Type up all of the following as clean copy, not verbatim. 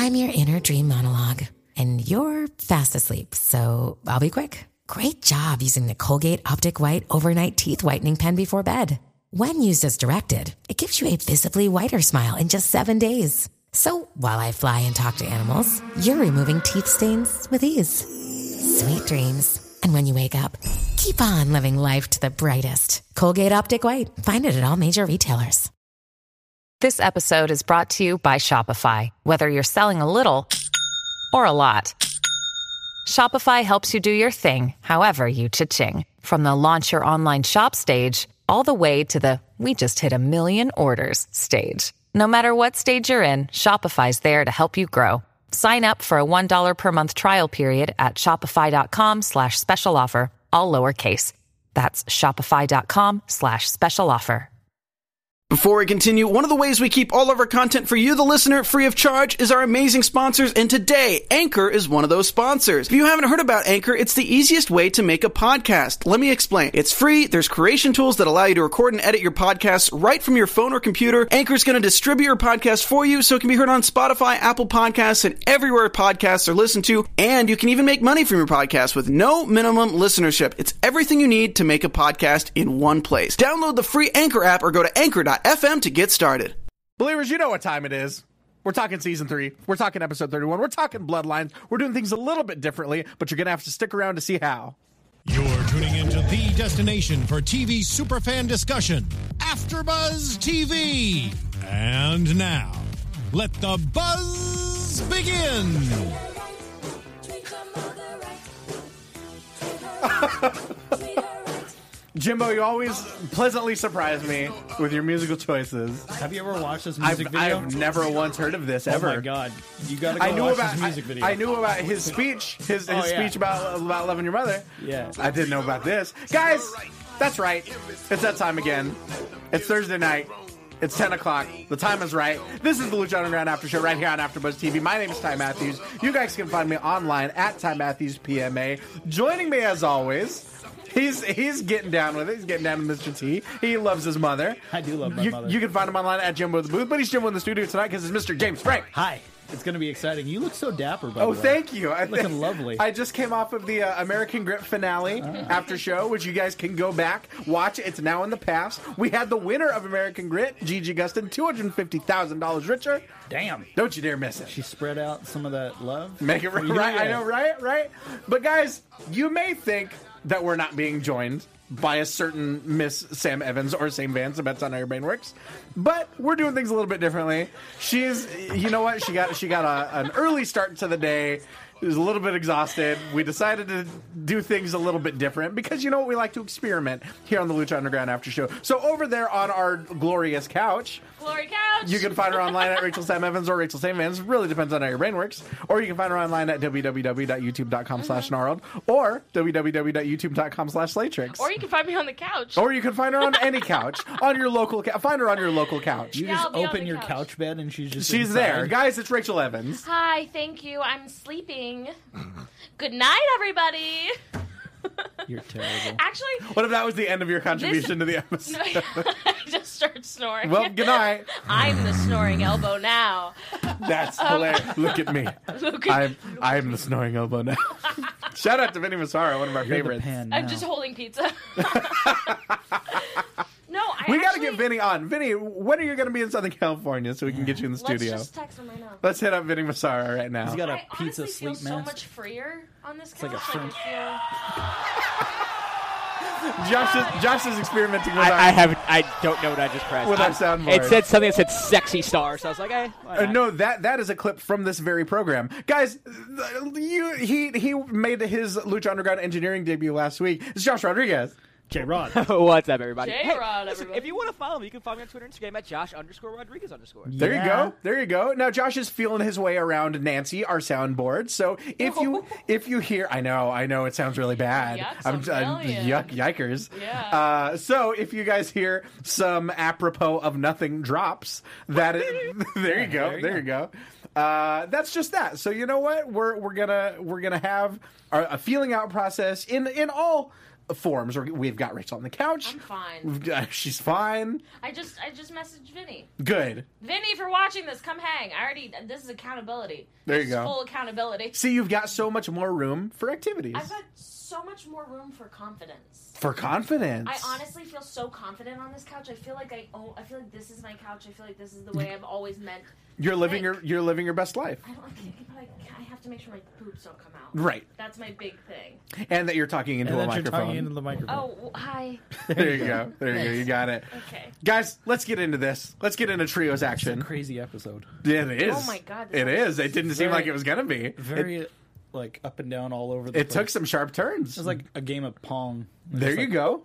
I'm your inner dream monologue, and you're fast asleep, so I'll be quick. Great job using the Colgate Optic White Overnight Teeth Whitening Pen before bed. When used as directed, it gives you a visibly whiter smile in just 7 days. So while I fly and talk to animals, you're removing teeth stains with ease. Sweet dreams. And when you wake up, keep on living life to the brightest. Colgate Optic White. Find it at all major retailers. This episode is brought to you by Shopify. Whether you're selling a little or a lot, Shopify helps you do your thing, however you cha-ching. From the launch your online shop stage, all the way to the we just hit 1 million orders stage. No matter what stage you're in, Shopify's there to help you grow. Sign up for a $1 per month trial period at shopify.com/special offer, all lowercase. That's shopify.com/special offer. Before we continue, one of the ways we keep all of our content for you, the listener, free of charge is our amazing sponsors, and today, Anchor is one of those sponsors. If you haven't heard about Anchor, it's the easiest way to make a podcast. Let me explain. It's free, there's creation tools that allow you to record and edit your podcasts right from your phone or computer. Anchor's going to distribute your podcast for you so it can be heard on Spotify, Apple Podcasts, and everywhere podcasts are listened to, and you can even make money from your podcast with no minimum listenership. It's everything you need to make a podcast in one place. Download the free Anchor app or go to anchor.fm to get started. Believers, you know what time it is. We're talking season 3. We're talking episode 31. We're talking Bloodlines. We're doing things a little bit differently, but you're going to have to stick around to see how. You're tuning into the destination for TV superfan discussion, AfterBuzz TV. And now, let the buzz begin. Jimbo, you always pleasantly surprise me with your musical choices. Have you ever watched this music video? I've never once heard of this, ever. Oh my god. You gotta go watch this music video. I knew about his speech, his speech about loving your mother. Yeah. I didn't know about this. Guys, that's right. It's that time again. It's Thursday night. It's 10 o'clock. The time is right. This is the Lucha Underground After Show right here on AfterBuzz TV. My name is Ty Matthews. You guys can find me online at Ty Matthews PMA. Joining me as always, he's getting down with it. He's getting down with Mr. T. He loves his mother. I do love my mother. You can find him online at Jimbo the Booth, but he's Jimbo in the studio tonight because it's Mr. James Frank. Hi. It's going to be exciting. You look so dapper, by the way. Oh, thank you. Looking lovely. I just came off of the American Grit finale after show, which you guys can go back, watch. It's now in the past. We had the winner of American Grit, Gigi Gustin, $250,000 richer. Damn. Don't you dare miss it. She spread out some of that love. Make it right. Yeah. I know, right? But guys, you may think that we're not being joined by a certain Miss Sam Evans or Sam Vance, that's on how your brain works. But we're doing things a little bit differently. She's, you know what? She got an early start to the day. Was a little bit exhausted. We decided to do things a little bit different because you know what, we like to experiment here on the Lucha Underground After Show. So over there on our glorious couch, you can find her online at Rachel Sam Evans or Rachel Sam Evans. Really depends on how your brain works. Or you can find her online at www.youtube.com/gnarled or www.youtube.com/slaytrix. Or you can find me on the couch. Or you can find her on any couch. On your local find her on your local couch. You just open your couch bed and she's inside. There. Guys, it's Rachel Evans. Hi, thank you. I'm sleeping. Good night, everybody. You're terrible. Actually, what if that was the end of your contribution to the episode? No, I just started snoring. Well, good night. I'm the snoring elbow now. That's hilarious. Look at me. I'm the snoring elbow now. Shout out to Vinny Massaro, one of our favorites. I'm just holding pizza. No, we got to get Vinny on. Vinny, when are you going to be in Southern California so we can get you in the studio? Let's just text him right now. Let's hit up Vinny Massaro right now. He's got a pizza sleep mask. So much freer on this couch. It's like a shrimp. Josh is experimenting with I don't know what I just pressed. With our soundboard. It said something that said "sexy star," so I was like, "Hey." No, that is a clip from this very program, guys. He made his Lucha Underground engineering debut last week. It's Josh Rodriguez. J-Rod. What's up, everybody? J-Rod, listen, if you want to follow me, you can follow me on Twitter and Instagram at Josh_Rodriguez_. There you go. There you go. Now Josh is feeling his way around Nancy, our soundboard. So if you hear, I know it sounds really bad. Yikers. Yeah. So if you guys hear some apropos of nothing drops, there you go. That's just that. So you know what? We're gonna have a feeling out process in all forms. We've got Rachel on the couch. I'm fine. She's fine. I just messaged Vinny. Good. Vinny, if you're watching this, come hang. This is accountability. There you This is go. Full accountability. See, you've got so much more room for activities. I've got so much more room for confidence. For confidence. I honestly feel so confident on this couch. I feel like I feel like this is my couch. I feel like this is the way I've always meant. You're living your best life. I have to make sure my poops don't come out. Right. That's my big thing. And that you're talking into And a that you're microphone. talking into the microphone. Oh, hi. There you go. There you go. You got it. Okay. Guys, let's get into this. Let's get into trios action. Crazy episode. Yeah, it is. Oh my God, It this is. It didn't seem like it was gonna be. Very like up and down all over the It place. took some sharp turns. It was like a game of Pong. There you go.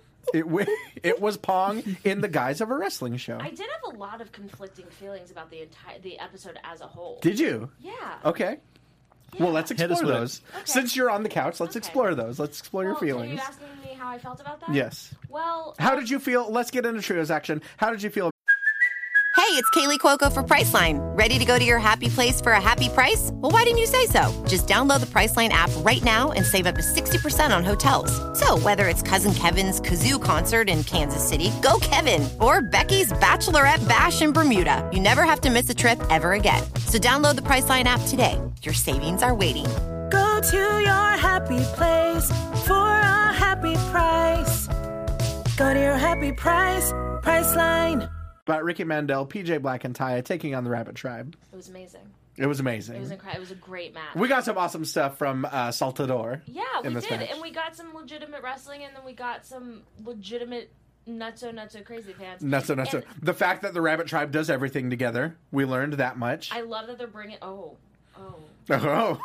It was Pong in the guise of a wrestling show. I did have a lot of conflicting feelings about the episode as a whole. Did you? Yeah. Okay. Well, let's Hit us explore with it. those. Okay. Since you're on the couch, let's Okay. explore those. Let's explore your Well, Are feelings. you asking me how I felt about that? Yes. Well, How did you feel? Let's get into trios action. How did you feel? Hey, it's Kaylee Cuoco for Priceline. Ready to go to your happy place for a happy price? Well, why didn't you say so? Just download the Priceline app right now and save up to 60% on hotels. So whether it's Cousin Kevin's Kazoo concert in Kansas City, go Kevin, or Becky's Bachelorette Bash in Bermuda, you never have to miss a trip ever again. So download the Priceline app today. Your savings are waiting. Go to your happy place for a happy price. Go to your happy price, Priceline. About Ricky Mandel, PJ Black, and Taya taking on the Rabbit Tribe. it was amazing. It was amazing. It was incredible. It was a great match. We got some awesome stuff from Saltador. Yeah, we in this did, match. and we got some legitimate wrestling, and then we got some legitimate nutso crazy fans. Nutso. And The fact that the Rabbit Tribe does everything together, we learned that much. I love that they're bringing. Oh, Oh,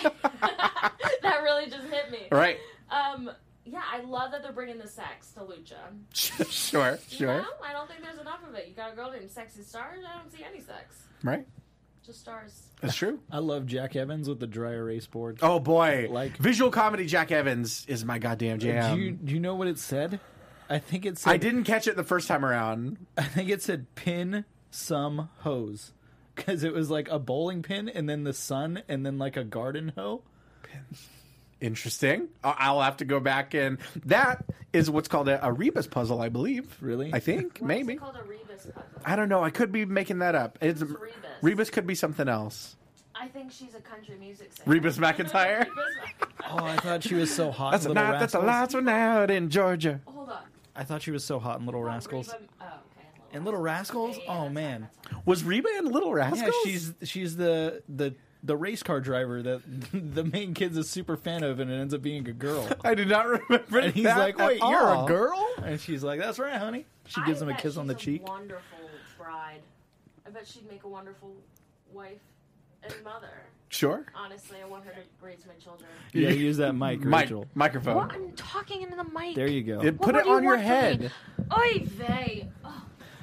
that really just hit me. right. Yeah, I love that they're bringing the sex to Lucha. Sure. No, I don't think there's enough of it. You got a girl named Sexy Stars. I don't see any sex. Right. Just stars. That's true. I love Jack Evans with the dry erase board. Oh boy, Like- visual comedy. Jack Evans is my goddamn jam. Do you know what it said? I think it said. I didn't catch it the first time around. I think it said pin some hose because it was like a bowling pin and then the sun and then like a garden hoe. Interesting. I'll have to go back and that is what's called a Rebus puzzle, I believe. Really? I think Why maybe. is it called a Rebus puzzle? I don't know. I could be making that up. It's Rebus? Rebus could be something else. I think she's a country music singer. Rebus McEntire. Rebus McEntire. Oh, I thought she was so hot. That's in a Little night that the Rascals. lights went out in Georgia. Hold on. I thought she was so hot in Little Rascals. Reba, oh, okay. In Little Rascals? Yeah, Oh that's man. right, that's Was Reba in Little Rascals? Yeah, she's the race car driver that the main kid's a super fan of, and it ends up being a girl. I do not remember. And he's that like, at "Wait, you're all. a girl?" And she's like, "That's right, honey." She gives I him a bet kiss on the she's cheek. A wonderful bride. I bet she'd make a wonderful wife and mother. Sure. Honestly, I want her to raise my children. Yeah, use that mic, Rachel. Microphone. What? I'm talking into the mic. There you go. Put What it do you on your want from me? head. Oy vey. Oh.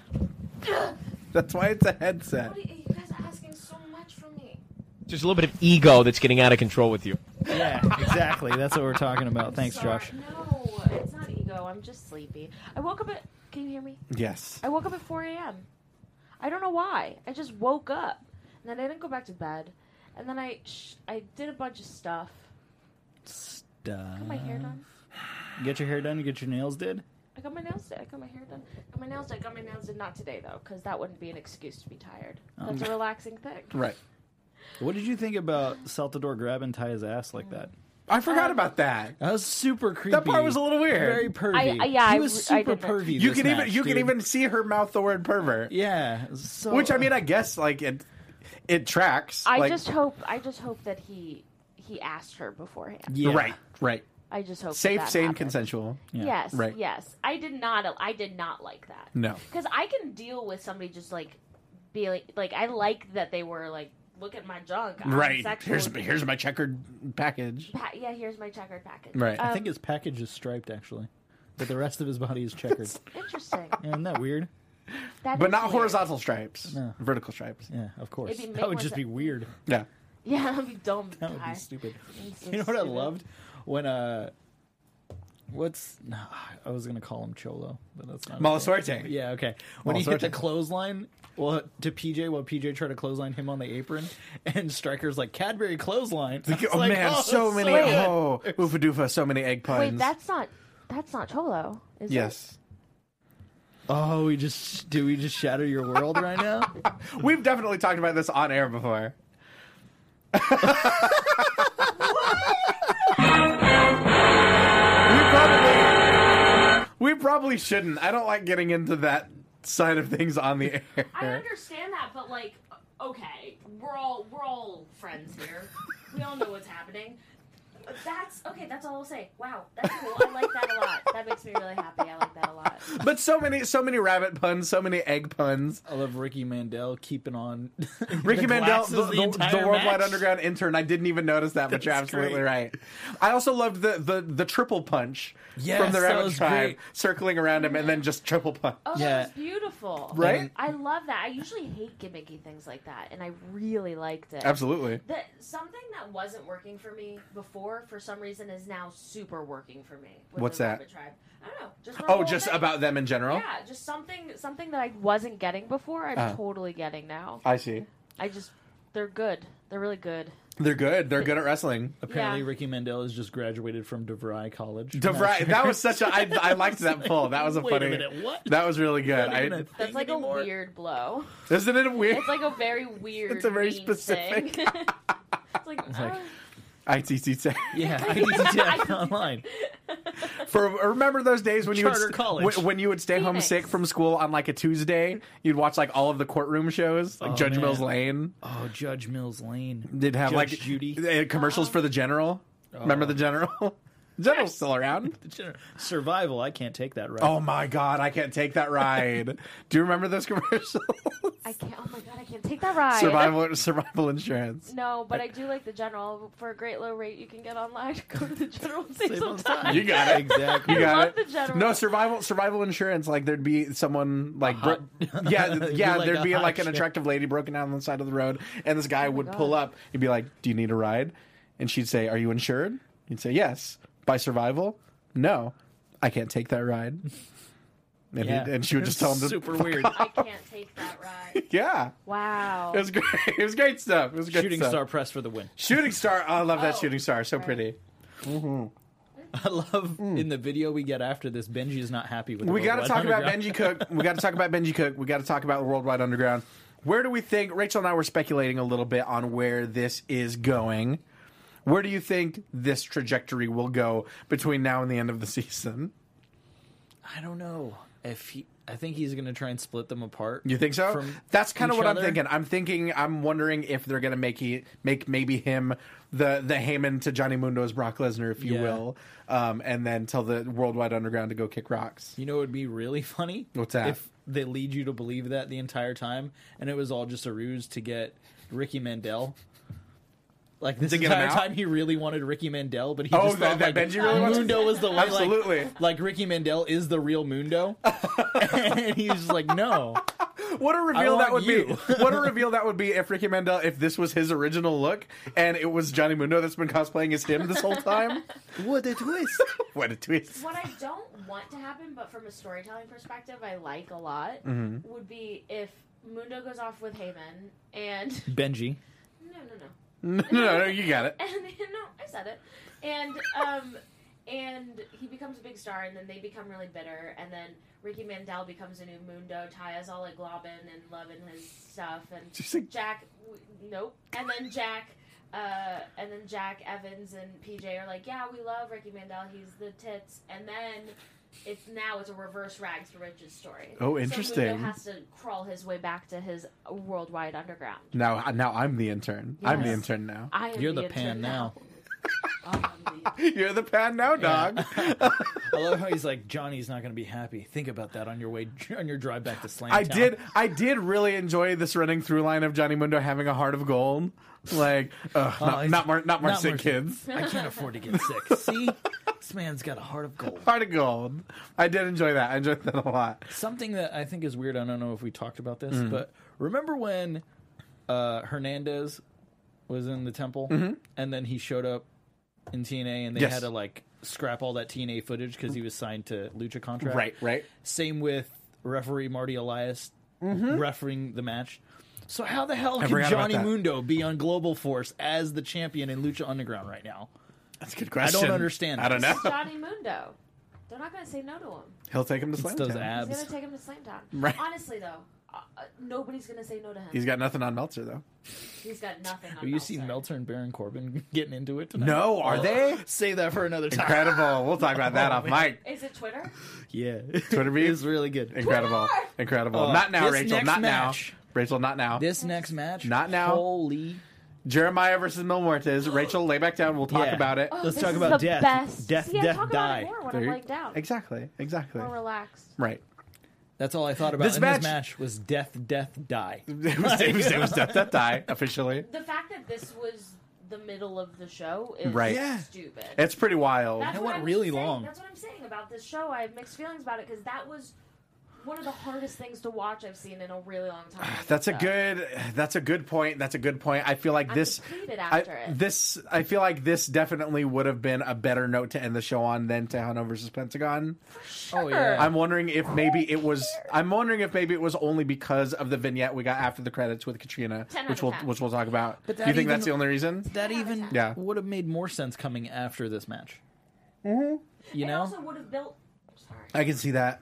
That's why it's a headset. What are you guys are asking so much from me? Just a little bit of ego that's getting out of control with you. Yeah, exactly. That's what we're talking about. Thanks, Sorry. Josh. No, it's not ego. I'm just sleepy. I woke up at. Can you hear me? Yes. I woke up at 4 a.m. I don't know why. I just woke up, and then I didn't go back to bed, and then I did a bunch of stuff. Got my hair done. You get your hair done? You get your nails did? I got my nails did. I got my hair done. Got my nails did. Got my nails did. Not today though, because that wouldn't be an excuse to be tired. That's a relaxing thing. Right. What did you think about Saltador grabbing Taya's ass like that? I forgot about that. That was super creepy. That part was a little weird. Very pervy. yeah, he I was I super did that. pervy. You this can even match, you can dude. even see her mouth the word pervert. Yeah. So, Which I mean, I guess like it tracks. I like, just hope that he asked her beforehand. yeah. Right. I just hope Safe, that sane, happened. consensual. Yeah. Yes, Right. yes. I did not like that. No. Because I can deal with somebody just like being like I like that they were like, look at my junk. I'm Right. sexual. Here's my checkered package. Yeah, here's my checkered package. Right. I think his package is striped, actually. But the rest of his body is checkered. Interesting. Yeah, isn't that weird? That But is not weird. horizontal stripes. No. Vertical stripes. Yeah, of course. It'd be That would more just se- be weird. Yeah. Yeah, that'd be dumb. That would Ty. be stupid. That's so You know what I stupid. loved? When What's no, I was gonna call him Cholo, but that's not Mala his name. Suerte. Yeah, okay. When he Mala hit the Suerte. clothesline, well, to PJ, while PJ tried to clothesline him on the apron, and Striker's like Cadbury clothesline. I was Oh like, man, oh, so it's many. good. Oh, oofa doofa, so many egg puns. Wait, that's not Cholo. Is yes. Oh, we just shatter your world right now? We've definitely talked about this on air before. We probably shouldn't. I don't like getting into that side of things on the air. I understand that, but like, okay, we're all friends here. We all know what's happening. That's okay. That's all I'll say. Wow, that's cool. I like that a lot. That makes me really happy. I like that a lot. But so many rabbit puns, so many egg puns. I love Ricky Mandel keeping on. Ricky Mandel, glasses the entire Worldwide match. Underground intern. I didn't even notice that, but you're That's absolutely great. right. I also loved the triple punch Yes, from the that Rabbit was Tribe, great. circling around him and then just triple punch. Oh, Yeah. that was beautiful. Right? I love that. I usually hate gimmicky things like that, and I really liked it. Absolutely. Something that wasn't working for me before, for some reason, is now super working for me. With What's the that? Rabbit Tribe. I don't know. Just the Oh, whole just thing. about them in general? Yeah, just something that I wasn't getting before. I'm totally getting now. I see. They're good. They're really good. They're good. They're good at wrestling. Apparently, Yeah. Ricky Mandel has just graduated from DeVry College. DeVry, that was such a. I liked that pull. That was a Wait funny. a minute, what? That was really good. Not even a That's thing like anymore. a weird blow. Isn't it weird? It's like a very weird. It's a very mean specific- thing. It's like, ITC. Yeah, IDT online. Remember those days when you Charter would college. when you would stay home Phoenix. sick from school on like a Tuesday? You'd watch like all of the courtroom shows, like Oh, Judge man. Mills Lane. Oh, Judge Mills Lane. They'd have Judge like Judy. commercials for the General. Remember the General? The General's still around. Survival. I can't take that right. Oh my God, I can't take that ride. Do you remember those commercials? I can't. Oh my god, I can't take that ride. Survival insurance. No, but I do like the General. For a great low rate, you can get online. Go to the General and save Save some on time. time. You got it. Exactly. You got love it. the General. No, survival insurance. Like there'd be someone like hot- yeah. It'd be like There'd a be hot like an chick. attractive lady broken down on the side of the road, and this guy would pull up. He'd be like, "Do you need a ride?" And she'd say, "Are you insured?" He'd say, "Yes." By survival? No, I can't take that ride. And, Yeah. and she would just tell him to Super fuck weird. off. I can't take that ride. Yeah, Wow. it was great. It was great stuff. It was great Shooting stuff. Star Press for the win. Shooting Star. Oh, I love that Oh, Shooting Star. So right. pretty. I love in the video we get after this, Benji is not happy with the We got to Worldwide talk about Underground. Benji Cook. We got to talk about Benji Cook. We got to talk about the Worldwide Underground. Where do we think, Rachel and I were speculating a little bit on where this is going. Where do you think this trajectory will go between now and the end of the season? I don't know. I think he's going to try and split them apart. You think so? from That's kind of each what other. I'm thinking. I'm wondering if they're going to make maybe him the Heyman to Johnny Mundo's Brock Lesnar, if you Yeah. will, and then tell the Worldwide Underground to go kick rocks. You know what would be really funny? What's that? If they lead you to believe that the entire time, and it was all just a ruse to get Ricky Mandel. Like this To get him entire out? time, he really wanted Ricky Mandel, but he Oh, just thought that like Benji really wants- Mundo was the one. Absolutely. Like Ricky Mandel is the real Mundo, and he's just like, no. What a reveal that would want you. be! What a reveal that would be if Ricky Mandel, if this was his original look, and it was Johnny Mundo that's been cosplaying as him this whole time. What a twist! What a twist! What I don't want to happen, but from a storytelling perspective, I like a lot, Mm-hmm. would be if Mundo goes off with Heyman and Benji. No, you got it. and no, I said it, and he becomes a big star, and then they become really bitter, and then Ricky Mandel becomes a new Mundo. Taya's all like globbing and loving his stuff, and She's like- Jack, nope, and then Jack Evans and PJ are like, yeah, we love Ricky Mandel, he's the tits, and then it's a reverse rags to riches story. Oh, So interesting. Mundo has to crawl his way back to his Worldwide Underground. Now I'm the intern. I'm the Yes. intern now. I am You're the intern pan now. You're the pan now, dog. I love how he's like, Johnny's not going to be happy. Think about that on your drive back to Slam. I did really enjoy this running through line of Johnny Mundo having a heart of gold. Like, not more sick kids. I can't afford to get sick. See, this man's got a heart of gold. Heart of gold. I did enjoy that. I enjoyed that a lot. Something that I think is weird. I don't know if we talked about this, Mm-hmm. but remember when Hernandez was in the temple, and then he showed up in TNA, and they Yes. had to like scrap all that TNA footage because he was signed to Lucha contract. Right. Same with referee Marty Elias refereeing the match. So how the hell can forgot about Johnny that. Mundo be on Global Force as the champion in Lucha Underground right now? That's a good question. I don't understand. I don't know. It's Johnny Mundo. They're not going to say no to him. He'll take him to It's Slam those Town. He's abs. going to take him to Slamtown. Right. Honestly, though, nobody's going to say no to him. He's got nothing on Meltzer, though. He's got nothing on Have you seen Meltzer and Baron Corbin getting into it tonight? No, are they? Save that for another time. Incredible. We'll talk about that off mic. Is it Twitter? Yeah. Twitter beef? It's really good. Incredible. Twitter! Incredible. Not now, this Rachel. next Not match. now. Rachel, not now. This next match. Not now. Holy. Jeremiah versus Mil Muertes. Rachel, lay back down. We'll talk Yeah. about it. Oh, Let's this talk is about the death. Best. Death, See, I death, talk die. about it more when There I'm you- laying down. Exactly. More relaxed. Right. That's all I thought about This in match- this match was death, die. It was death, death, die, officially. The fact that this was the middle of the show is Right. Yeah. stupid. It's pretty wild. That's It what went I was really saying. long. That's what I'm saying about this show. I have mixed feelings about it because that was one of the hardest things to watch I've seen in a really long time. That's a good point. That's a good point. I feel like I'm this depleted after it. I feel like this definitely would have been a better note to end the show on than Tejano versus Pentagon. Oh yeah. I'm wondering if maybe it was only because of the vignette we got after the credits with Katrina, 10 which out of 10. we'll talk about. But Do that you think even- that's the only reason? That even Yeah. would have made more sense coming after this match. You It know? also would have built. Sorry. I can see that.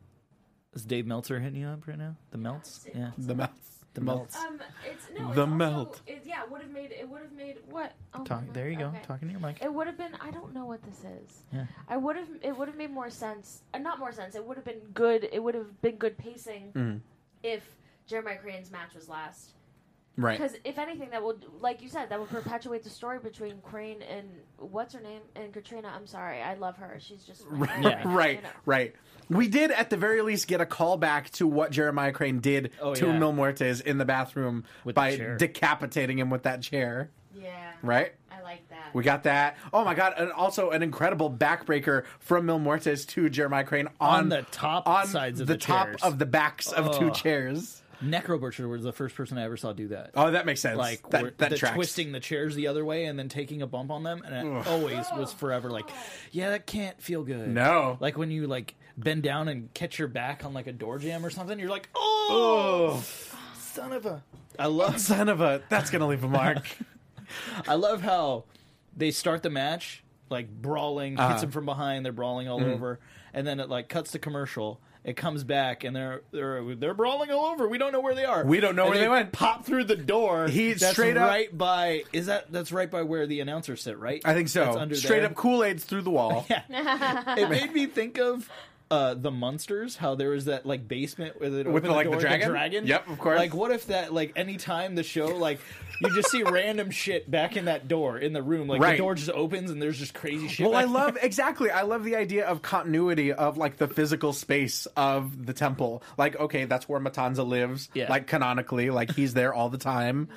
Is Dave Meltzer hitting you up right now? The Melts? Yeah. The melt. The Melts. It's The also, melt. It would have made what? Oh, Talk, my there you go. okay. Talking to your mic. It would have been. I don't know what this is. Yeah. It would have made more sense. Not more sense. It would have been good. It would have been good pacing if Jeremiah Crane's match was last. Right. Because if anything, that would, like you said, that would perpetuate the story between Crane and what's her name and Katrina. I'm sorry, I love her. She's just Right. We did at the very least get a call back to what Jeremiah Crane did to yeah. Mil Muertes in the bathroom With the by chair. decapitating him with that chair. Yeah. Right? I like that. We got that. Oh my god! And also an incredible backbreaker from Mil Muertes to Jeremiah Crane On the top sides of the top chairs. of the backs of two chairs. Necro Butcher was the first person I ever saw do that. Oh, that makes sense. Like that tracks. twisting the chairs the other way and then taking a bump on them, and it always was forever like, yeah, that can't feel good. No. Like when you like bend down and catch your back on like a door jamb or something, you're like, oh, son of a. I love Son of a. That's gonna leave a mark. I love how they start the match like brawling, hits them from behind, they're brawling all over, and then it like cuts to commercial. It comes back and they're brawling all over. We don't know where they are. We don't know And where they went. Pop through the door. He's that's straight up- right by. That's right by where the announcers sit, right? I think That's so. under Straight there. up Kool-Aid's through the wall. Yeah. It made me think of the Munsters. How there was that like basement where With the dragon? Yep, of course. Like what if that like anytime the show like you just see random shit back in that door in the room, like Right. the door just opens and there's just crazy shit. Well, I back love the idea of continuity of like the physical space of the temple. Like, okay, that's where Matanza lives. Yeah. Like canonically, like he's there all the time.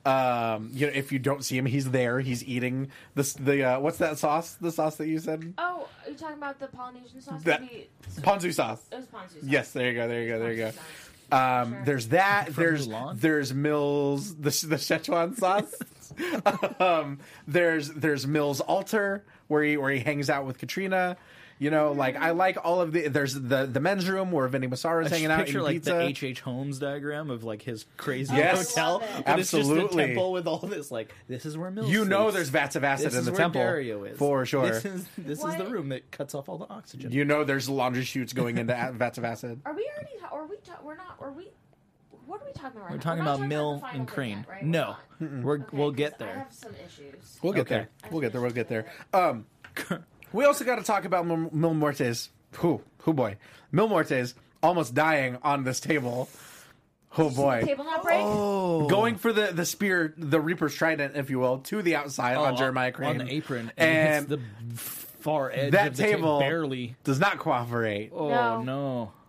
If you don't see him, he's there. He's eating the what's that sauce? The sauce that you said? Oh, are you talking about the Polynesian sauce? That- Maybe- Ponzu sauce. It was Ponzu sauce. Yes, there you go. Ponzu sauce. Sure. There's that. From There's Mulan? there's Mills the Szechuan sauce. There's Mills' altar where he hangs out with Katrina. You know, like I like all of the. There's the men's room where Vinny Massara's hanging out picture eating like pizza. the H.H. Holmes diagram of like his crazy Yes. hotel. I love it. But it's just Absolutely. a temple with all this like this is where Mills You know, sleeps. there's vats of acid This in is the where temple Dario is. for sure. This is the What? room that cuts off all the oxygen. You know, there's laundry chutes going into vats of acid. Are we already? Are we? We're not. Are we? What are we talking about right We're now? talking not about Mill the final and Crane. vignette, right? No, We're not. we'll Okay, get 'cause there. I have some issues. We'll get Okay. there. We'll get there. We'll get there. We also got to talk about Mil Muertes. Who boy, Mil Muertes almost dying on this table. Oh boy, Table not break. going for the spear, the Reaper's trident, if you will, to the outside on Jeremiah Crane on the apron and hits the far edge that of the table barely. does not cooperate. Oh No. no.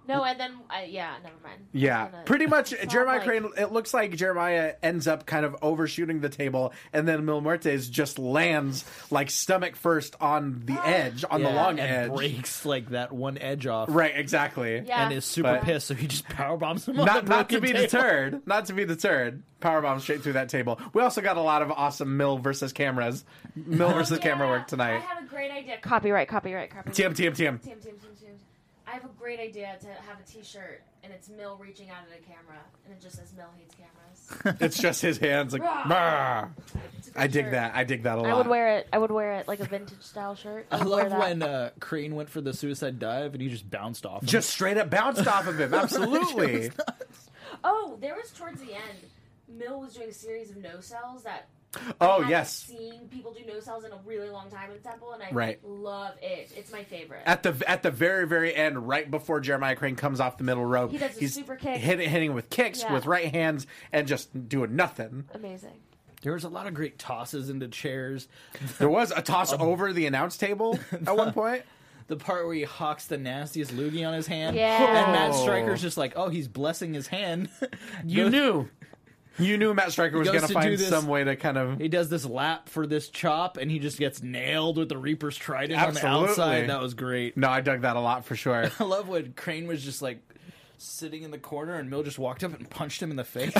No, and then never mind. Yeah, pretty much. Jeremiah Crane. It looks like Jeremiah ends up kind of overshooting the table, and then Mil Muertes just lands like stomach first on the edge, on the long edge, breaks like that one edge off. Right, exactly. Yeah. And is super pissed, so he just powerbombs him. Not to be deterred. Not to be deterred. Powerbomb straight through that table. We also got a lot of awesome Mil versus camera work tonight. I have a great idea. Copyright. TM. I have a great idea to have a T-shirt, and it's Mil reaching out at a camera, and it just says Mil hates cameras. It's just his hands like. I dig that. I dig that a lot. I would wear it like a vintage style shirt. I love when Crane went for the suicide dive and he just bounced off him. Just straight up bounced off of him. Absolutely. Oh, there was towards the end. Mil was doing a series of no cells that. Oh, I yes. haven't seen people do no cells in a really long time in Temple, and I love it. It's my favorite. At the very, very end, right before Jeremiah Crane comes off the middle rope, he does a super kick. Hitting with kicks with right hands and just doing nothing. Amazing. There was a lot of great tosses into chairs. There was a toss over the announce table at one point. The part where he hawks the nastiest loogie on his hand. Yeah. And Matt Stryker's just like, oh, he's blessing his hand. You knew Matt Stryker was going to find some way to kind of... He does this lap for this chop, and he just gets nailed with the Reaper's Trident on the outside. That was great. No, I dug that a lot for sure. I love when Crane was just like sitting in the corner, and Mil just walked up and punched him in the face.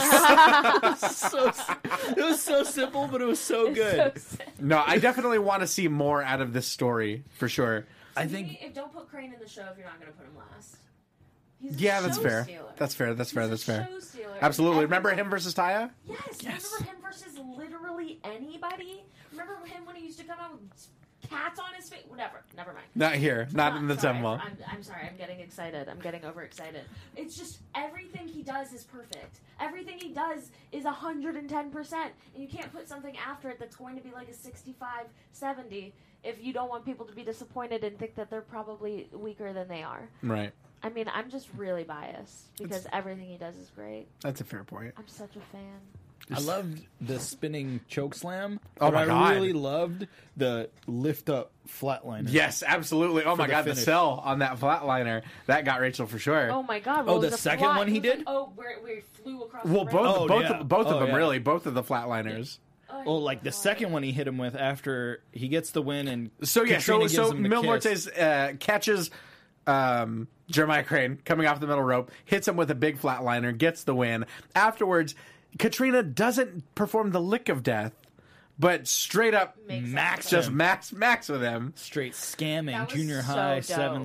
It was so simple, but it was so good. No, I definitely want to see more out of this story, for sure. I think... Don't put Crane in the show if you're not going to put him last. Yeah, that's fair. That's fair. Absolutely. Remember him versus Taya? Yes. Remember him versus literally anybody? Remember him when he used to come out with cats on his face? Whatever. Never mind. Not here. Not in the sorry. Temple. I'm sorry. I'm getting excited. I'm getting overexcited. It's just everything he does is perfect. Everything he does is 110%. And you can't put something after it that's going to be like a 65, 70 if you don't want people to be disappointed and think that they're probably weaker than they are. Right. I mean, I'm just really biased because everything he does is great. That's a fair point. I'm such a fan. I loved the spinning choke slam. Oh my God. I really loved the lift up flatliner. Yes, absolutely. Oh my God, the sell on that flatliner. That got Rachel for sure. Oh my God. Oh, the second one he did? Where he flew across well, the both of them, really. Both of the flatliners. Oh, like the second one he hit him with after he gets the win. And so Mil Muertes catches... Jeremiah Crane coming off the middle rope, hits him with a big flatliner, gets the win. Afterwards, Katrina doesn't perform the lick of death, but straight up max with him. Straight scamming junior so high dope.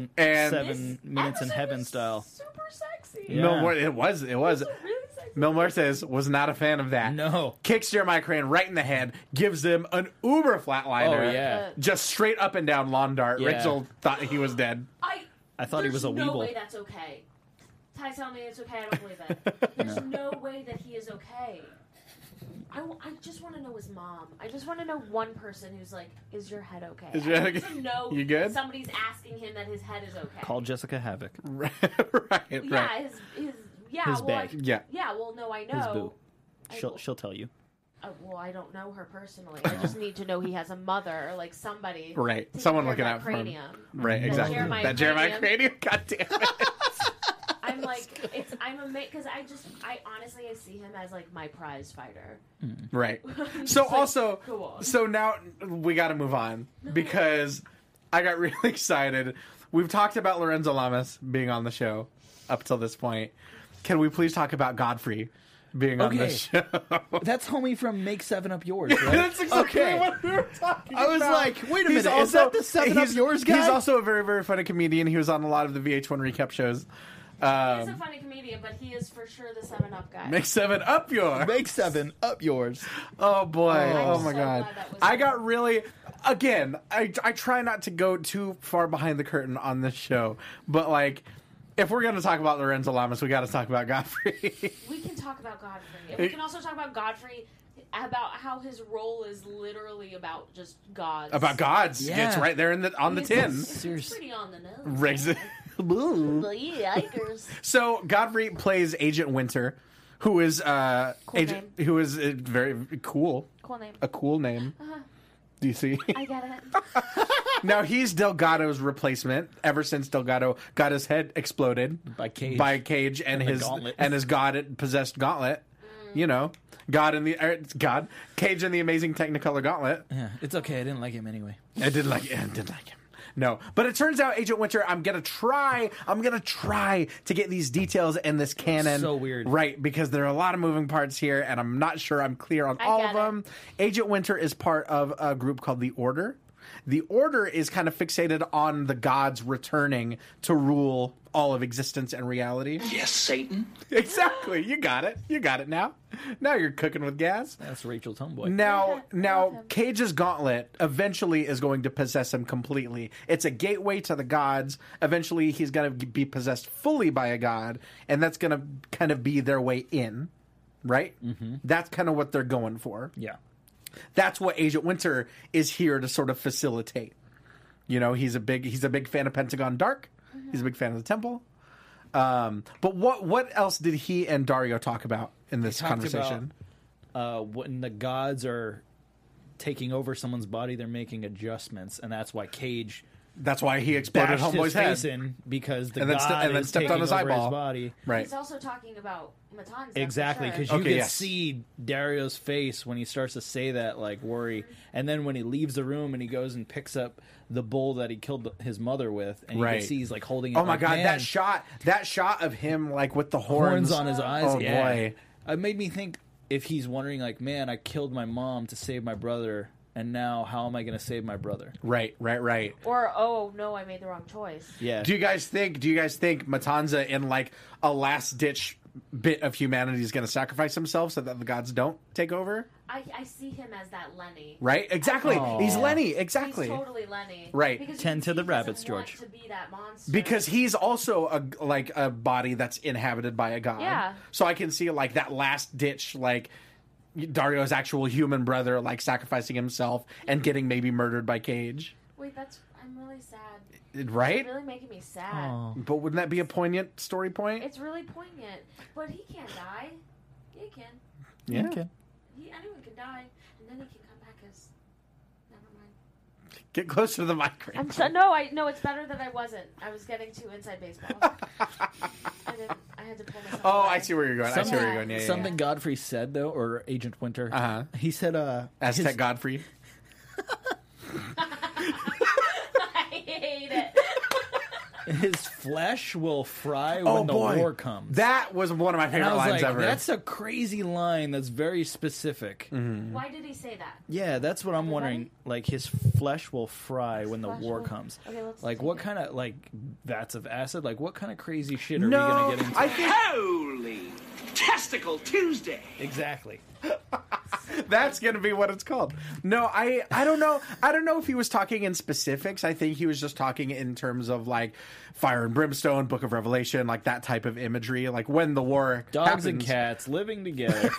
7 minutes in heaven style. Super sexy. Yeah. It was. Really sexy. Mil Muertes was not a fan of that. No. Kicks Jeremiah Crane right in the head, gives him an uber flatliner. Oh, yeah. Just straight up and down lawn dart. Yeah. Rachel thought he was dead. I thought he was a weeble. There's no way that's okay. Ty, tell me it's okay. I don't believe it. There's no way that he is okay. I just want to know his mom. I just want to know one person who's like, is your head okay? Is your head okay? To know you good? Somebody's asking him that his head is okay. Call Jessica Havoc. right. Yeah, his bag. Yeah, well, no, I know. His boo. She'll tell you. Well, I don't know her personally. I just need to know he has a mother, like somebody. Right. Someone looking out for him. Right, exactly. That Jeremiah Cranium. God damn it. I'm like, I'm amazed because I honestly see him as like my prize fighter. Right. So like, also, cool. So now we got to move on because I got really excited. We've talked about Lorenzo Lamas being on the show up till this point. Can we please talk about Godfrey being on this show? That's homie from Make 7 Up Yours, right? That's exactly what we were talking about. I was like, wait a minute, is that the 7 Up Yours guy? He's also a very, very funny comedian. He was on a lot of the VH1 recap shows. He's a funny comedian, but he is for sure the 7 Up guy. Make 7 Up Yours. Make 7 Up Yours. Oh, boy. Oh, my so God. I got really... Again, I try not to go too far behind the curtain on this show, but, like... If we're going to talk about Lorenzo Lamas, we got to talk about Godfrey. We can talk about Godfrey. And we can also talk about Godfrey, about how his role is literally about just gods. About gods. Yeah. It's right there on the tin. It's pretty on the nose. So Godfrey plays Agent Winter, who is very cool. Cool name. A cool name. Do you see? I get it. Now he's Delgado's replacement. Ever since Delgado got his head exploded By Cage and his gauntlet. and his god possessed gauntlet. You know, Cage and the amazing Technicolor gauntlet. Yeah, it's okay. I didn't like him anyway. I did like him. No, but it turns out Agent Winter. I'm gonna try to get these details in this canon. So weird, right? Because there are a lot of moving parts here, and I'm not sure I'm clear on all of them. Agent Winter is part of a group called the Order. The Order is kind of fixated on the gods returning to rule all of existence and reality. Yes, Satan. Exactly. You got it. You got it now. Now you're cooking with gas. That's Rachel Tomboy. Now, Cage's gauntlet eventually is going to possess him completely. It's a gateway to the gods. Eventually, he's going to be possessed fully by a god, and that's going to kind of be their way in, right? Mm-hmm. That's kind of what they're going for. Yeah. That's what Agent Winter is here to sort of facilitate. You know, he's a big fan of Pentagon Dark. Mm-hmm. He's a big fan of the Temple. But what else did he and Dario talk about in this conversation? When the gods are taking over someone's body, they're making adjustments, and that's why Cage. That's why he exploded Homeboy's Homeboy's head face in, because the and then god is stepped taking on his over eyeball. his body. Right. He's also talking about Matanza. Exactly, because you can see Dario's face when he starts to say that, like, worry. And then when he leaves the room and he goes and picks up the bull that he killed his mother with, and you can see he's, like, holding it. Oh, my like, God, man, that shot of him, like, with the horns on his eyes. Oh, boy. It made me think if he's wondering, like, man, I killed my mom to save my brother, and now how am I going to save my brother? Right. Or, oh, no, I made the wrong choice. Yeah. Do you guys think Matanza, in like a last ditch bit of humanity, is going to sacrifice himself so that the gods don't take over? I see him as that Lenny. Right? Exactly. He's Lenny. Exactly. He's totally Lenny. Right. Because Tend to the rabbits, George. To be that monster. Because he's also a body that's inhabited by a god. Yeah. So I can see like that last ditch, like Dario's actual human brother, like sacrificing himself and getting maybe murdered by Cage. Wait, I'm really sad. Right? It's really making me sad. Oh. But wouldn't that be a poignant story point? It's really poignant. But he can't die. Yeah, he can. Yeah. Okay. Anyone can die, and then he can come back as... Never mind. Get closer to the microphone. No, it's better that I wasn't. I was getting too inside baseball. I had to pull myself away. I see where you're going. Yeah, Something Godfrey said, though, or Agent Winter. Uh-huh. He said, Aztec Godfrey. I hate it. His flesh will fry when the war comes. That was one of my favorite lines ever. That's a crazy line that's very specific. Mm-hmm. Why did he say that? Yeah, that's what I'm wondering. Like, his flesh will fry when the war comes. Okay, let's like, take what it. kind of, like, vats of acid? Like, what kind of crazy shit are we going to get into? I think Holy Testicle Tuesday. Exactly. that's going to be what it's called. No, I don't know. I don't know if he was talking in specifics. I think he was just talking in terms of like fire and brimstone, Book of Revelation, like that type of imagery. Like when the war Dogs and happens. cats living together.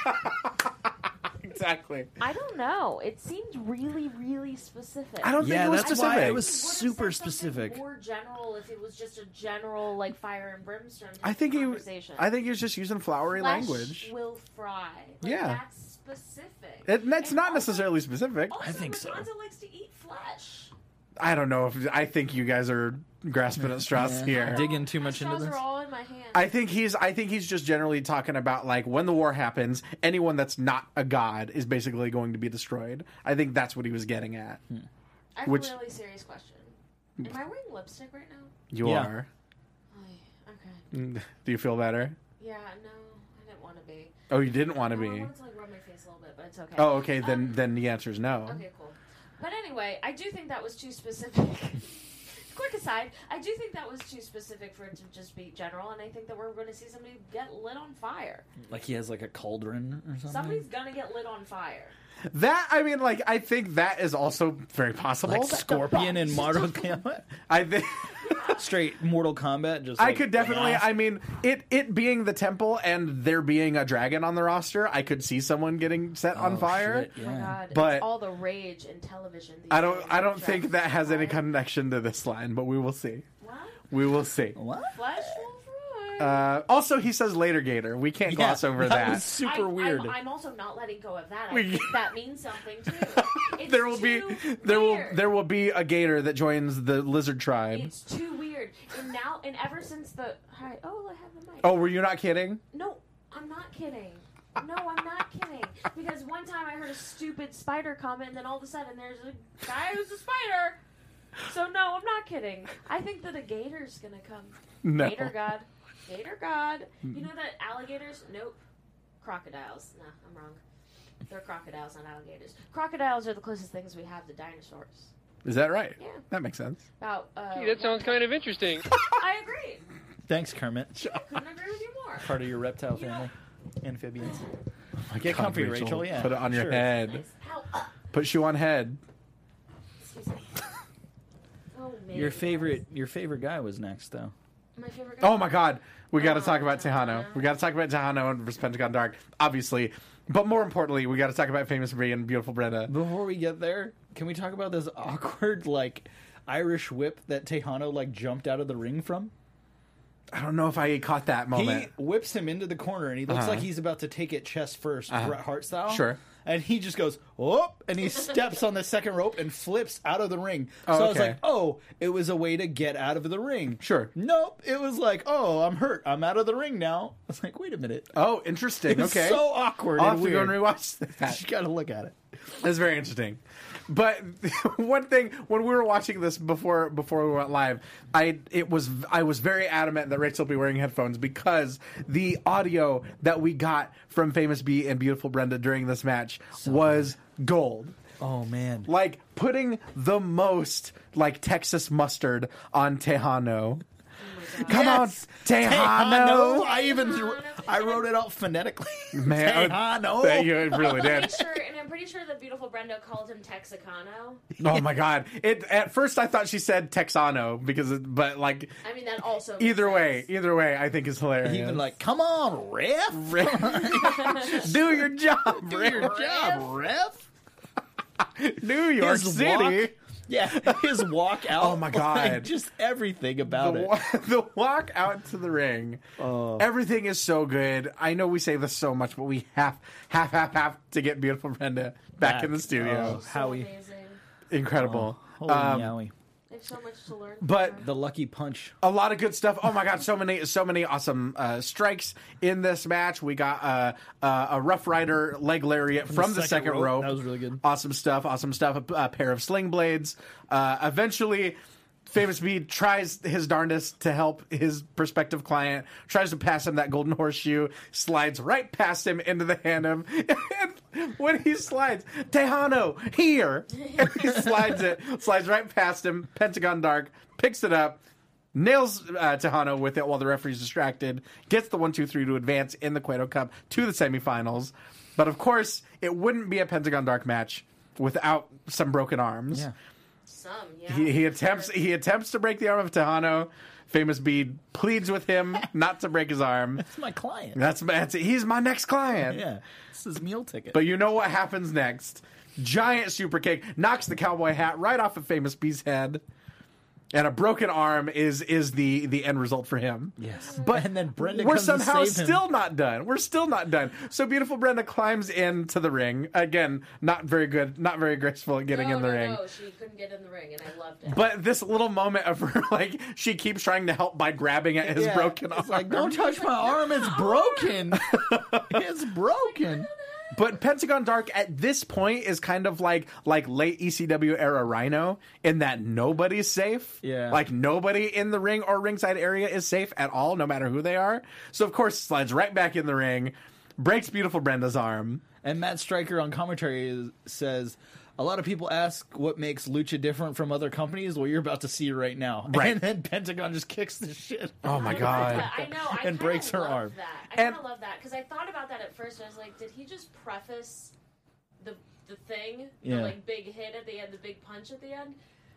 Exactly. I don't know. It seemed really, really specific. I don't think it was that's specific. why it was He would've super said something specific. More general, if it was just a general like fire and brimstone. I think he conversation. was just using flowery Flesh language. will fry. Like, Yeah. that's specific. That's And not also- necessarily specific. Also, I think so. Matanza likes to eat flesh. I don't know if I think you guys are grasping at straws here. Digging too much into Straws this. are all in my hand. I think he's just generally talking about like when the war happens, anyone that's not a god is basically going to be destroyed. I think that's what he was getting at. I have which- a really serious question. Am I wearing lipstick right now? You Yeah. are. Okay. Do you feel better? Yeah, no, I didn't want to be. Oh, you didn't want to I be. wanted to like rub my face a little bit, but it's okay. Oh, okay. Then the answer is no. Okay, cool. But anyway, I do think that was too specific. Quick aside, I do think that was too specific for it to just be general, and I think that we're going to see somebody get lit on fire. Like he has like a cauldron or something. Somebody's going to get lit on fire. That I mean, like I think that is also very possible. Like Scorpion in Mortal Kombat. I think. Straight Mortal Kombat. Just I like, could definitely. blast. I mean, it being the temple and there being a dragon on the roster, I could see someone getting set on fire. Shit, Oh my yeah. god, But- it's all the rage in television. These I days. don't think that has any Fire. connection to this line, but we will see. What? We will see. What? Flesh will fry. Also, he says later Gator. We can't gloss over that. Was super weird. I'm also not letting go of that. I think that means something too. It's there will be a Gator that joins the lizard tribe. It's too weird. And ever since the I have the mic. Oh, were you not kidding? No, I'm not kidding. No, I'm not kidding. Because one time I heard a stupid spider comment, and then all of a sudden there's a guy who's a spider. So no, I'm not kidding. I think that a gator's gonna come. No. Gator God. Gator God. You know that alligators? Nope. Crocodiles. No, I'm wrong. They're crocodiles, not alligators. Crocodiles are the closest things we have to dinosaurs. Is that right? Yeah. That makes sense. About, that sounds kind of interesting. I agree. Thanks, Kermit. Couldn't agree with you more. Part of your reptile family. Amphibians. Oh Get comfy, Rachel. Yeah. Put it on your head. Nice. Put shoe on head. Excuse me. Oh, man. Your favorite guy was next, though. My favorite guy? Oh my God, we got to talk about Tejano. We got to talk about Tejano versus Pentagon Dark, obviously. But more importantly, we got to talk about Famous Brie and Beautiful Brenda. Before we get there, can we talk about this awkward, Irish whip that Tejano, jumped out of the ring from? I don't know if I caught that moment. He whips him into the corner, and he looks like he's about to take it chest first, Bret Hart style. Sure. And he just goes, whoop, and he steps on the second rope and flips out of the ring. Oh, so I was okay. like, oh, it was a way to get out of the ring. Sure. Nope. It was like, oh, I'm hurt. I'm out of the ring now. I was like, wait a minute. Oh, interesting. It was Okay. so awkward I'll and have to go weird. and rewatch that. You got to look at it. That's very interesting. But one thing, when we were watching this before we went live, I was very adamant that Rachel be wearing headphones because the audio that we got from Famous B and Beautiful Brenda during this match was gold. Oh, man. Putting the most Texas mustard on Tejano. Come on, Tejano. I wrote it out phonetically. Man, Tejano. You really did. I'm pretty sure that Beautiful Brenda called him Texicano. Oh my God! At first I thought she said Texano but I mean, that also. either way, I think is hilarious. Even come on, ref. Do your job, Do your job, ref. New York City. Yeah, his walk out. Oh my God! Just everything about it. The walk out to the ring. Everything is so good. I know we say this so much, but we have to get Beautiful Brenda back in the studio. Howie, amazing. Incredible. Holy Yowie. There's so much to learn. But the lucky punch. A lot of good stuff. Oh my God, so many awesome strikes in this match. We got a Rough Rider leg lariat from the second rope. That was really good. Awesome stuff. A pair of sling blades. Eventually, Famous B tries his darndest to help his prospective client. Tries to pass him that golden horseshoe. Slides right past him into the hand of. And when he slides, Tejano, here! And he slides right past him. Pentagon Dark picks it up, nails Tejano with it while the referee's distracted, gets the 1-2-3 to advance in the Cueto Cup to the semifinals. But of course, it wouldn't be a Pentagon Dark match without some broken arms. Yeah. He attempts to break the arm of Tejano. Famous B pleads with him not to break his arm. That's my client. That's he's my next client. Yeah, this is meal ticket. But you know what happens next? Giant super kick knocks the cowboy hat right off of Famous B's head. And a broken arm is the end result for him. Yes. But and then Brenda we're comes to somehow save him. still not done. We're still not done. So Beautiful Brenda climbs into the ring. Again, not very good, not very graceful at getting in the ring. No, she couldn't get in the ring, and I loved it. But this little moment of her, she keeps trying to help by grabbing at his broken arm. It's don't touch my arm, it's broken. It's broken. But Pentagon Dark at this point is kind of like late ECW era Rhino in that nobody's safe. Yeah. Nobody in the ring or ringside area is safe at all, no matter who they are. So of course slides right back in the ring, breaks Beautiful Brenda's arm. And Matt Stryker on commentary says, a lot of people ask what makes Lucha different from other companies. Well, you're about to see right now. Right. And then Pentagon just kicks the shit. Oh my God. I know. And breaks her arm. I kind of love that because I thought about that at first. I was like, did he just preface the thing? Yeah. The big hit at the end, the big punch at the end?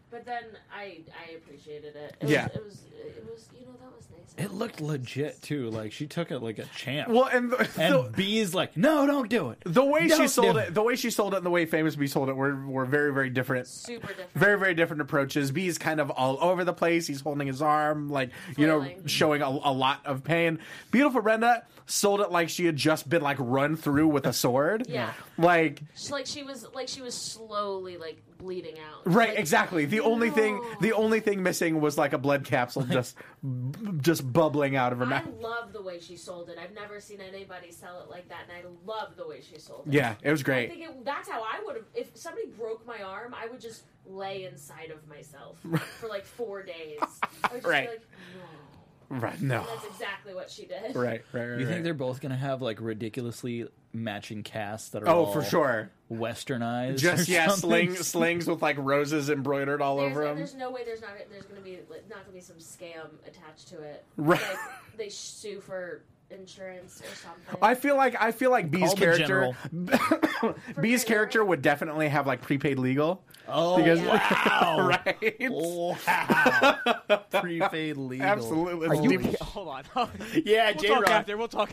But then I appreciated it. It was that was nice. It looked legit too. Like she took it like a champ. Well, and B is like, no, don't do it. The way she sold do it, the way she sold it, and the way Famous B sold it were very, very different. Super different. Very, very different approaches. B is kind of all over the place. He's holding his arm, like showing a lot of pain. Beautiful Brenda sold it like she had just been like run through with a sword. Yeah, like she was slowly like bleeding out. Right, like, exactly. The only thing missing was like a blood capsule just bubbling out of her mouth. I love the way she sold it. I've never seen anybody sell it like that, and I love the way she sold it. Yeah, it was great. I think that's how I would have. If somebody broke my arm, I would just lay inside of myself for like 4 days. I would just be like, no. Right, no. And that's exactly what she did. Right. You think they're both gonna have like ridiculously matching casts that are all for sure westernized? Just slings with like roses embroidered all over them. There's no way there's not gonna be some scam attached to it. Right. Like they sue for insurance or something. I feel like B's character B's character would definitely have like prepaid legal. Oh, because, wow. Right? Wow. Prepaid legal. Absolutely. Hold on. Yeah, we'll J-Rock. talk after. We'll talk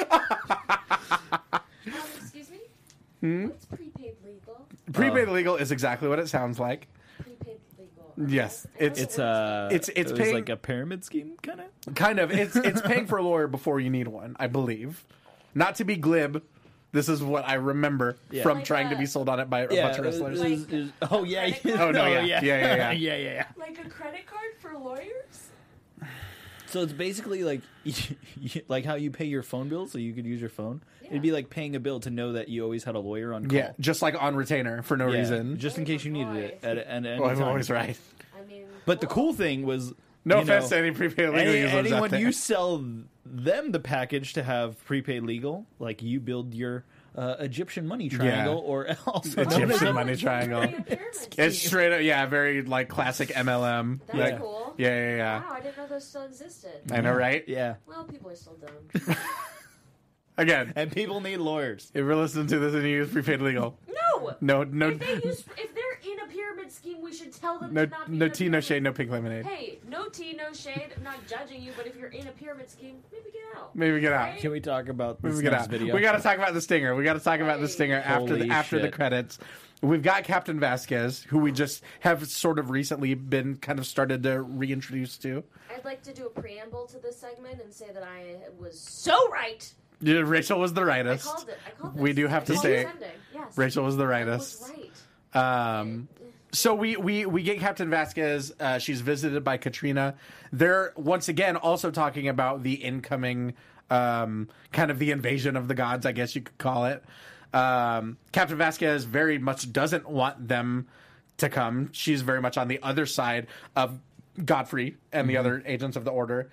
after. Excuse me? What's prepaid legal? Prepaid legal is exactly what it sounds like. Prepaid legal. Yes, it's paying, like a pyramid scheme, kind of. Kind of. It's paying for a lawyer before you need one, I believe. Not to be glib. This is what I remember from like trying to be sold on it by a bunch of wrestlers. Oh yeah. Oh no, yeah. Yeah. Like a credit card for lawyers? So it's basically like like how you pay your phone bill so you could use your phone. Yeah. It'd be like paying a bill to know that you always had a lawyer on call. Yeah, just like on retainer for no reason. Just in case you needed it at any I'm time. always right. I mean, but the cool thing was... No offense to any prepaid legal users out anyone there. you sell them the package to have prepaid legal, like you build your Egyptian money triangle, or also Egyptian money triangle. It's straight up, very like classic MLM. That's cool. Yeah. Wow, I didn't know those still existed. I know, right? Yeah. Well, people are still dumb. Again, and people need lawyers. If you're listening to this and you use prepaid legal, no. If they're in a pyramid scheme, we should tell them No, to not be no in a tea, no shade, no pink lemonade. Hey, no tea, no shade. I'm not judging you, but if you're in a pyramid scheme, maybe get out. Maybe get out. Right? Can we talk about this Maybe get next out. video? We got to talk about the stinger. We got to talk about the stinger after the credits. We've got Captain Vasquez, who we just have sort of recently been kind of started to reintroduce to. I'd like to do a preamble to this segment and say that I was so right. Yeah, Rachel was the rightest. I called it. We do have to say yes. Rachel was the rightest. I was right. So we get Captain Vasquez. She's visited by Katrina. They're once again also talking about the incoming kind of the invasion of the gods, I guess you could call it. Captain Vasquez very much doesn't want them to come. She's very much on the other side of Godfrey and the other agents of the Order.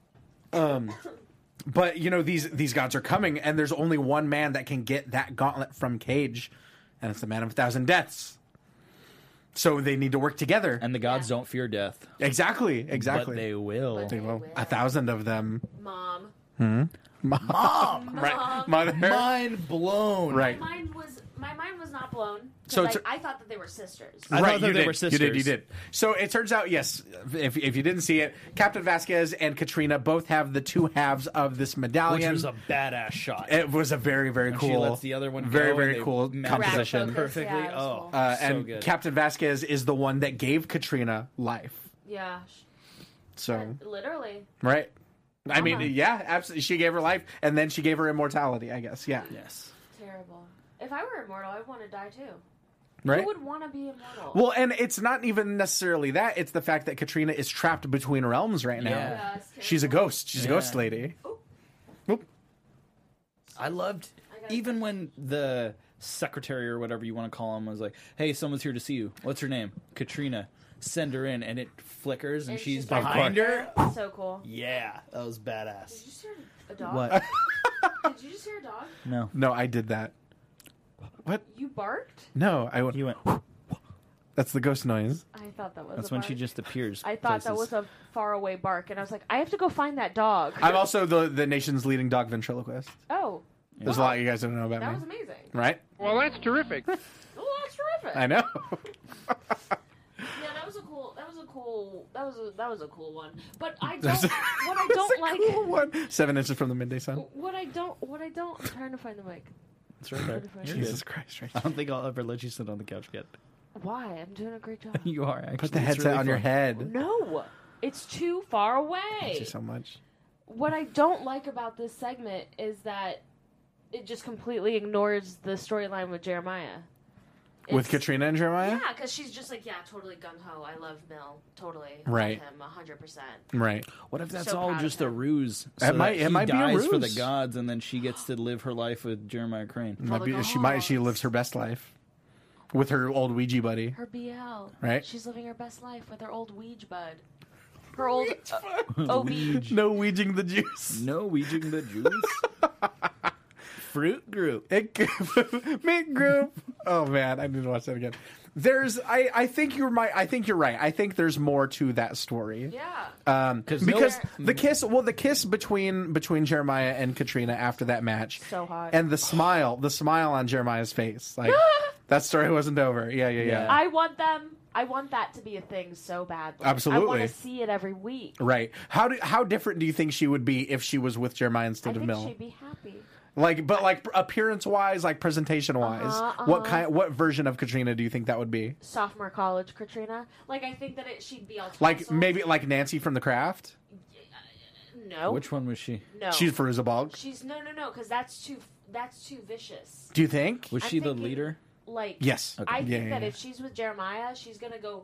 But these gods are coming, and there's only one man that can get that gauntlet from Cage, and it's the Man of 1,000 Deaths. So they need to work together. And the gods don't fear death. Exactly. But they will. They will. 1,000 of them. Mom. Mom. Right. Mother. Mind blown. Right. My mind was not blown. So I thought that they were sisters. I thought that they were sisters. You did. So it turns out, yes, if you didn't see it, Captain Vasquez and Katrina both have the two halves of this medallion. Which was a badass shot. It was a very, very cool. She lets the other one very, go very cool composition. Perfectly. Yeah, so and good. Captain Vasquez is the one that gave Katrina life. Yeah. So literally. right. I mean, yeah, absolutely. She gave her life, and then she gave her immortality, I guess. Yeah. Yes. Terrible. If I were immortal, I'd want to die too. Right? Who would want to be immortal? Well, and it's not even necessarily that. It's the fact that Katrina is trapped between realms right now. Yeah, She's a ghost. She's a ghost lady. Oop. I loved, even when the secretary or whatever you want to call him was like, hey, someone's here to see you. What's her name? Katrina. Send her in, and it flickers, and she's behind her. So cool. Yeah, that was badass. Did you just hear a dog? What? Did you just hear a dog? No. No, I did that. What? You barked? No, I went. You went. That's the ghost noise. I thought that was. That's a when bark. she just appears. I thought that was a faraway bark, and I was like, I have to go find that dog. I'm also the nation's leading dog ventriloquist. Oh. There's a lot you guys don't know about That me. was amazing. Right? Well, that's terrific. Oh, that's terrific. I know. Yeah, that was a a cool one. But I don't. What I don't like. Cool one. 7 inches from the midday sun. What I don't. I'm trying to find the mic. It's right there. Jesus Christ! Right. I don't think I'll ever let you sit on the couch again. Why? I'm doing a great job. You are actually. Put the headset on your head. No, it's too far away. Thank you so much. What I don't like about this segment is that it just completely ignores the storyline with Jeremiah. With Katrina and Jeremiah? Yeah, because she's just like, totally gung-ho. I love Mil. Totally. Right. Love him 100%. Right. What if that's So all proud just of a him. ruse? It might be a dies for ruse. the gods, and then she gets to live her life with Jeremiah Crane. She lives her best life with her old Ouija buddy. Her BL. Right. She's living her best life with her old Ouija bud. Her old OB. No Ouijing the juice. No Ouijing the juice. Fruit group. Meat group. Oh man, I need to watch that again. I think you're right. I think there's more to that story. Yeah. Because the kiss between Jeremiah and Katrina after that match, so hot, and the smile on Jeremiah's face, like that story wasn't over. Yeah. I want that to be a thing so badly. Absolutely. I want to see it every week. Right. How different do you think she would be if she was with Jeremiah instead of Mil? I think she'd be happy. Like appearance wise, like presentation wise, what version of Katrina do you think that would be? Sophomore college Katrina. Like I think that she'd be all like maybe like Nancy from The Craft. No. Which one was she? No. She's Fairuza Balk. She's no, because that's too vicious. Do you think? Was she the leader? Like yes. Okay. I think that if she's with Jeremiah, she's gonna go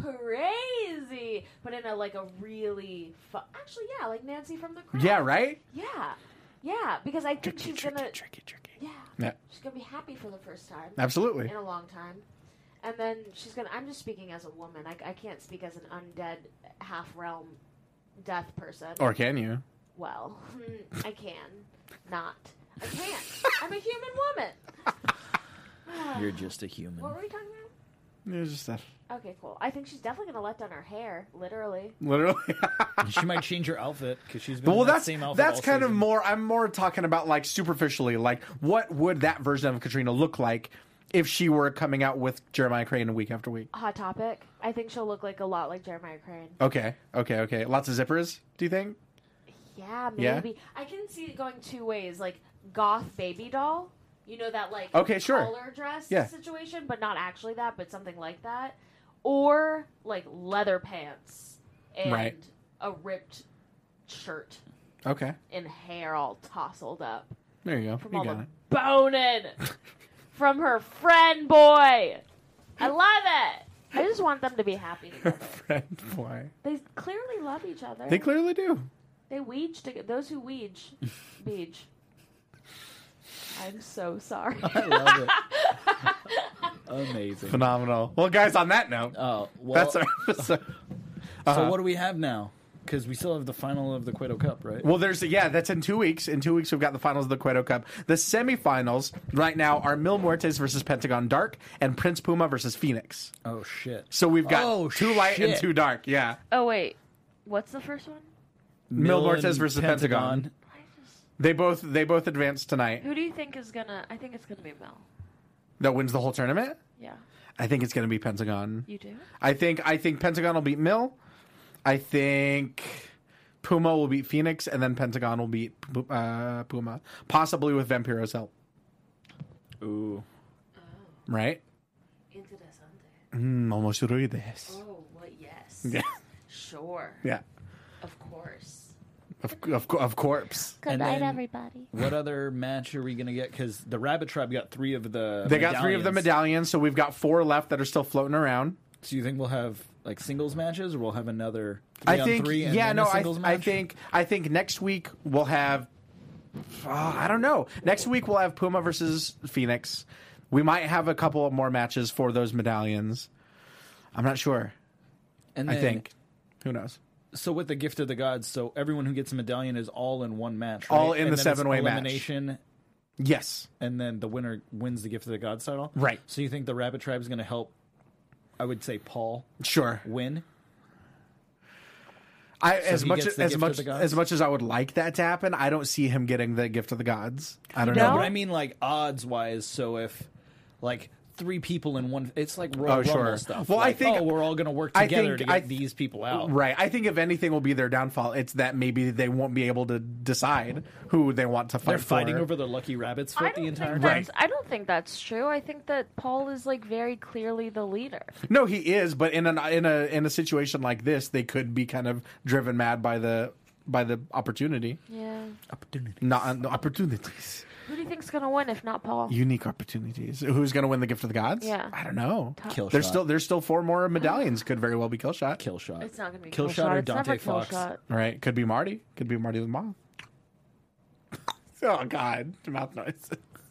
crazy, but in a really actually, yeah, like Nancy from The Craft. Yeah. Right. Yeah, because I think she's gonna tricky. Yeah, she's gonna be happy for the first time. Absolutely. In a long time, and then she's gonna. I'm just speaking as a woman. I can't speak as an undead half realm death person. Or can you? Well, I can. Not. I can't. I'm a human woman. You're just a human. What were we talking about? It was just stuff. Okay, cool. I think she's definitely gonna let down her hair, literally. She might change her outfit because she's been well, in that same outfit. That's all kind season. of more. I'm more talking about like superficially, like what would that version of Katrina look like if she were coming out with Jeremiah Crane week after week? Hot topic. I think she'll look like a lot like Jeremiah Crane. Okay. Lots of zippers. Do you think? Yeah, maybe. Yeah? I can see it going two ways, like goth baby doll. You know that like collar dress situation, but not actually that, but something like that. Or like leather pants and a ripped shirt. Okay. And hair all tousled up. There you go. From you all got the it. boning from her friend boy. I love it. I just want them to be happy together. Friend boy. They clearly love each other. They clearly do. They weege together. Those who weege. Beach. I'm so sorry. I love it. Amazing. Phenomenal. Well, guys, on that note, that's our episode. So what do we have now? Because we still have the final of the Cueto Cup, right? Well, that's in 2 weeks. In 2 weeks, we've got the finals of the Cueto Cup. The semifinals right now are Mil Muertes versus Pentagon Dark and Prince Puma versus Phoenix. Oh, shit. So we've got 2 light and 2 dark. Yeah. Oh, wait. What's the first one? Mil Muertes versus Pentagon. They both advanced tonight. Who do you think is gonna? I think it's gonna be Mel. That wins the whole tournament? Yeah. I think it's gonna be Pentagon. You do? I think Pentagon will beat Mil. I think Puma will beat Phoenix, and then Pentagon will beat Puma, possibly with Vampiro's help. Ooh. Right? Interesante. Almost ruides. Oh, well, yes. Yeah. Sure. Yeah. Of course. Of course. Good night, everybody. What other match are we going to get? Because the Rabbit Tribe got 3 of the They got 3 of the medallions, so we've got 4 left that are still floating around. So you think we'll have like singles matches, or we'll have another 3 I on think, 3 and then a singles match? I think next week we'll have I don't know. Next week we'll have Puma versus Phoenix. We might have a couple of more matches for those medallions. I'm not sure. And I think. Who knows? So with the Gift of the Gods, so everyone who gets a medallion is all in one match, right? All in the 7-way match. Elimination. Yes. And then the winner wins the Gift of the Gods title? Right. So you think the Rabbit Tribe is going to help, I would say, Paul win? As much as I would like that to happen, I don't see him getting the Gift of the Gods. I don't know. But I mean like odds-wise, so if like 3 people in one. It's like Oh, sure. Rumble stuff. Well, I Like, think- we're all going to work together to get these people out. Right. I think if anything will be their downfall, it's that maybe they won't be able to decide who they want to fight They're fighting for. over the Lucky Rabbit's foot the entire time. Right. I don't think that's true. I think that Paul is like very clearly the leader. No, he is, but in a situation like this, they could be kind of driven mad by the opportunity. Yeah. Not opportunities. Who do you think's gonna win if not Paul? Unique opportunities. Who's going to win the gift of the gods? Yeah. I don't know. Killshot. There's still 4 more medallions. Could very well be Killshot. Killshot. It's not gonna be Killshot Killshot. or It's Dante never Fox. Killshot. Right. Could be Marty. Could be Marty the Moth. Oh God, mouth noise.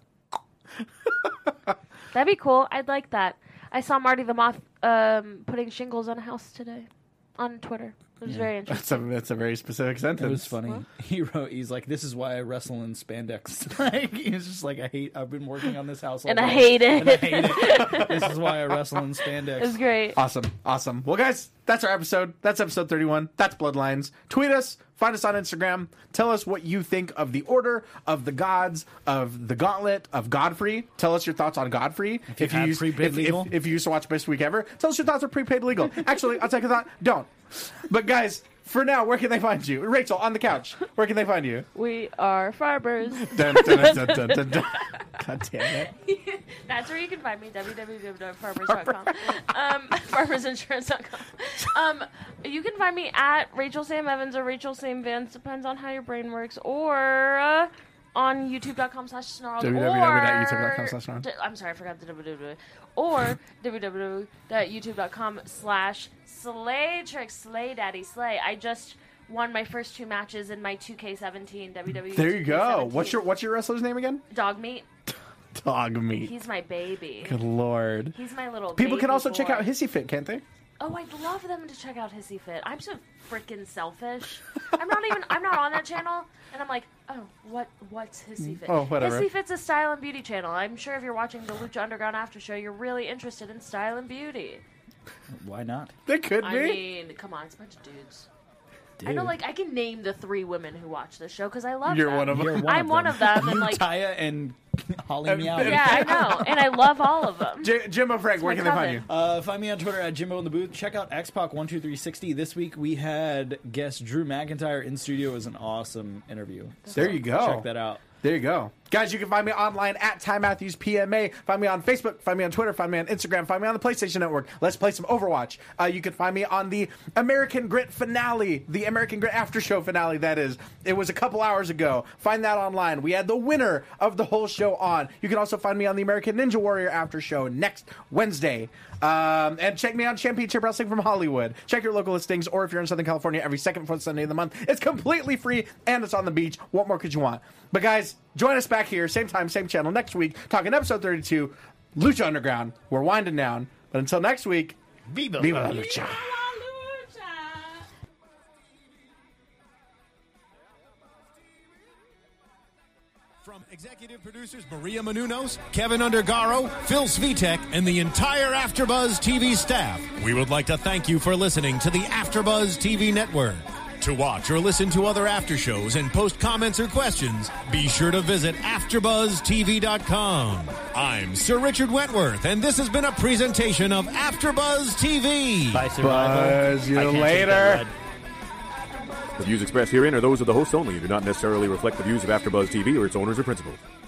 That'd be cool. I'd like that. I saw Marty the Moth putting shingles on a house today on Twitter. It was very interesting. That's a very specific sentence. It was funny. He's like, "This is why I wrestle in spandex." Like, he's just like, I've been working on this house all And I day, hate it. and I hate it. This is why I wrestle in spandex. It was great. Awesome. Well, guys, that's our episode. That's episode 31. That's Bloodlines. Tweet us. Find us on Instagram. Tell us what you think of the Order, of the Gods, of the Gauntlet, of Godfrey. Tell us your thoughts on Godfrey. If you had prepaid legal. If you used to watch Best Week Ever, tell us your thoughts on prepaid legal. Actually, I'll take a thought. Don't. But guys, for now, where can they find you? Rachel, on the couch. Where can they find you? We are farmers. Dun, dun, dun, dun, dun, dun. God damn it. That's where you can find me, www.farmers.com. Farmersinsurance.com. You can find me at Rachel Sam Evans or Rachel Sam Vance, depends on how your brain works, or on youtube.com/snarled. www.youtube.com/snarled. I'm sorry, I forgot the www. Or www.youtube.com/Slaytrix, Slay Daddy Slay. I just won my first 2 matches in my 2K17 WWE. There you go. 2K17. What's your wrestler's name again? Dog Meat. Dog Meat. He's my baby. Good Lord. He's my little People can baby also check boy. out Hissy Fit, can't they? Oh, I'd love them to check out Hissy Fit. I'm so freaking selfish. I'm not on that channel, and I'm like, oh, what's Hissy Fit? Oh, whatever. Hissy Fit's a style and beauty channel. I'm sure if you're watching the Lucha Underground After Show, you're really interested in style and beauty. Why not? They could be. I mean, come on, it's a bunch of dudes. I know, like, I can name the 3 women who watch this show because I love You're them. one of them. I'm one of them. And, like, Taya and Holly Meow. yeah, I know, and I love all of them. Jimbo Frank, where my can they find you? Find me on Twitter at Jimbo in the Booth. Check out XPac12360. This week we had guest Drew McIntyre in studio. It was an awesome interview. There you go. Check that out. There you go. Guys, you can find me online at Ty Matthews PMA. Find me on Facebook. Find me on Twitter. Find me on Instagram. Find me on the PlayStation Network. Let's play some Overwatch. You can find me on the American Grit finale. The American Grit After Show finale, that is. It was a couple hours ago. Find that online. We had the winner of the whole show on. You can also find me on the American Ninja Warrior After Show next Wednesday. And check me out Championship Wrestling from Hollywood. Check your local listings, or if you're in Southern California, every second and fourth Sunday of the month. It's completely free, and it's on the beach. What more could you want? But guys, join us back here, same time, same channel, next week, talking episode 32, Lucha Underground. We're winding down. But until next week, Viva La Lucha. From executive producers Maria Menounos, Kevin Undergaro, Phil Svitek, and the entire AfterBuzz TV staff, we would like to thank you for listening to the AfterBuzz TV network. To watch or listen to other after shows and post comments or questions, be sure to visit AfterBuzzTV.com. I'm Sir Richard Wentworth, and this has been a presentation of AfterBuzz TV. Bye, Survival. Buzz you later. The views expressed herein are those of the hosts only and do not necessarily reflect the views of AfterBuzz TV or its owners or principals.